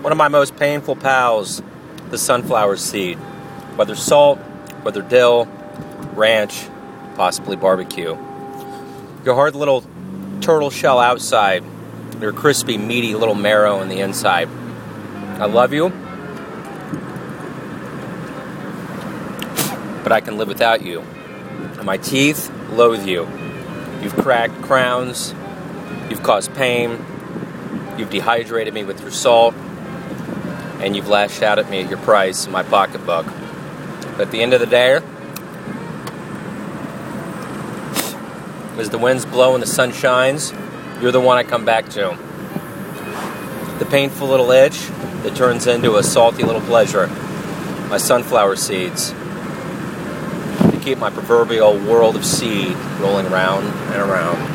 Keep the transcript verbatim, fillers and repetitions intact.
One of my most painful pals, the sunflower seed. Whether salt, whether dill, ranch, possibly barbecue. Your hard little turtle shell outside, your crispy, meaty little marrow in the inside. I love you, but I can live without you. And my teeth loathe you. You've cracked crowns, you've caused pain, you've dehydrated me with your salt, and you've lashed out at me at your price in my pocketbook. But at the end of the day, as the winds blow and the sun shines, you're the one I come back to. The painful little itch that turns into a salty little pleasure. My sunflower seeds. To keep my proverbial world of seed rolling around and around.